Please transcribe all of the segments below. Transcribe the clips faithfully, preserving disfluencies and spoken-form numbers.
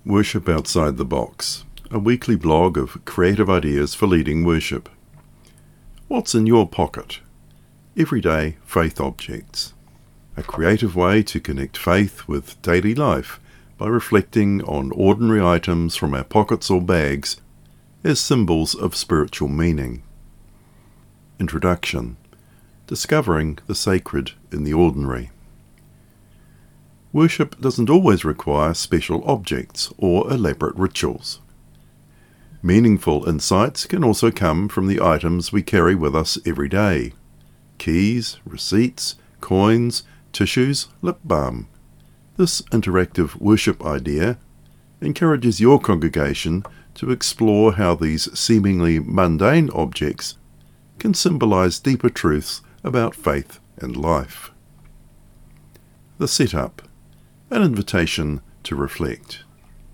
Worship Outside the Box, a weekly blog of creative ideas for leading worship. What's in your pocket? Everyday faith objects. A creative way to connect faith with daily life by reflecting on ordinary items from our pockets or bags as symbols of spiritual meaning. Introduction. Discovering the sacred in the ordinary. Worship doesn't always require special objects or elaborate rituals. Meaningful insights can also come from the items we carry with us every day. Keys, receipts, coins, tissues, lip balm. This interactive worship idea encourages your congregation to explore how these seemingly mundane objects can symbolize deeper truths about faith and life. The setup. An invitation to reflect.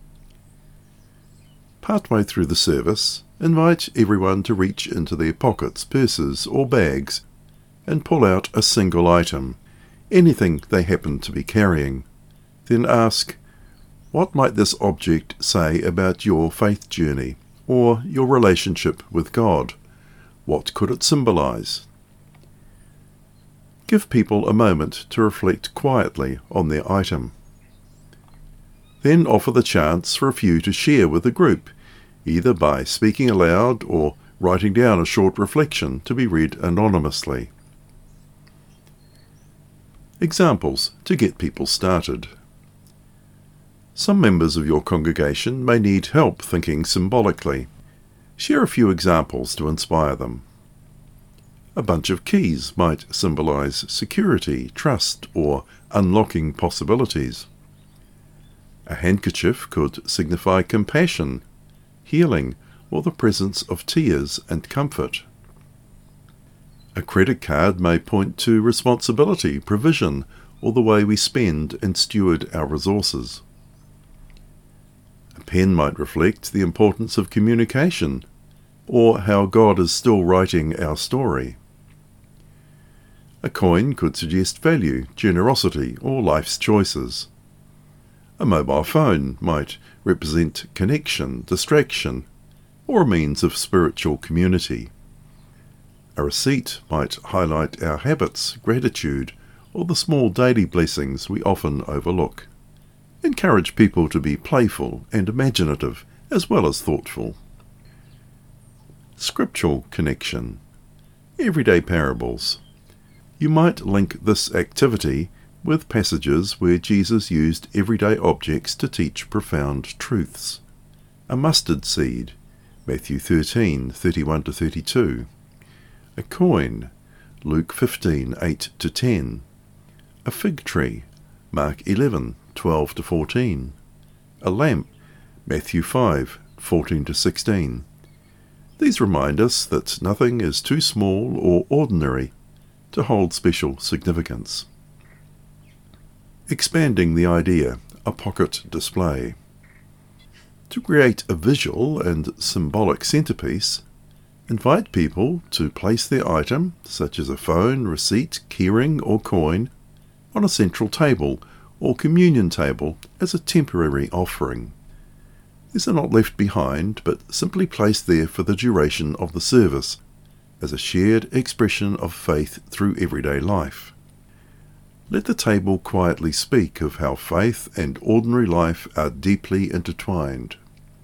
Partway through the service, invite everyone to reach into their pockets, purses or bags and pull out a single item, anything they happen to be carrying. Then ask, what might this object say about your faith journey or your relationship with God? What could it symbolize? Give people a moment to reflect quietly on their item. Then offer the chance for a few to share with the group, either by speaking aloud or writing down a short reflection to be read anonymously. Examples to get people started. Some members of your congregation may need help thinking symbolically. Share a few examples to inspire them. A bunch of keys might symbolize security, trust, or unlocking possibilities. A handkerchief could signify compassion, healing, or the presence of tears and comfort. A credit card may point to responsibility, provision, or the way we spend and steward our resources. A pen might reflect the importance of communication, or how God is still writing our story. A coin could suggest value, generosity, or life's choices. A mobile phone might represent connection, distraction, or a means of spiritual community. A receipt might highlight our habits, gratitude, or the small daily blessings we often overlook. Encourage people to be playful and imaginative, as well as thoughtful. Scriptural connection. Everyday parables. You might link this activity with passages where Jesus used everyday objects to teach profound truths. A mustard seed, Matthew thirteen, thirty-one to thirty-two. A coin, Luke fifteen, eight to ten. A fig tree, Mark eleven, twelve to fourteen. A lamp, Matthew five, fourteen to sixteen. These remind us that nothing is too small or ordinary to hold special significance. Expanding the idea, a pocket display. To create a visual and symbolic centerpiece, invite people to place their item, such as a phone, receipt, keyring, or coin, on a central table or communion table as a temporary offering. These are not left behind, but simply placed there for the duration of the service, as a shared expression of faith through everyday life. Let the table quietly speak of how faith and ordinary life are deeply intertwined.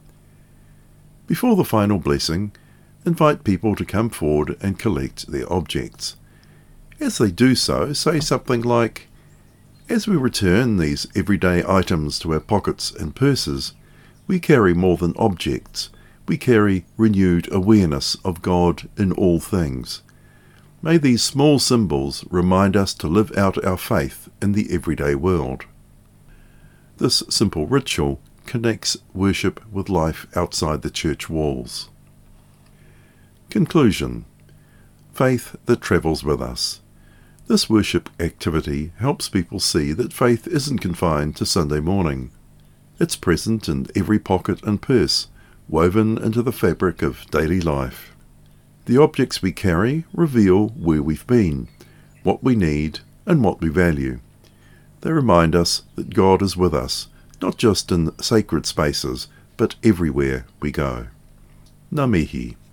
Before the final blessing, invite people to come forward and collect their objects. As they do so, say something like, as we return these everyday items to our pockets and purses, we carry more than objects. We carry renewed awareness of God in all things. May these small symbols remind us to live out our faith in the everyday world. This simple ritual connects worship with life outside the church walls. Conclusion. Faith that travels with us. This worship activity helps people see that faith isn't confined to Sunday morning. It's present in every pocket and purse, woven into the fabric of daily life. The objects we carry reveal where we've been, what we need, and what we value. They remind us that God is with us, not just in sacred spaces, but everywhere we go. Ngā mihi.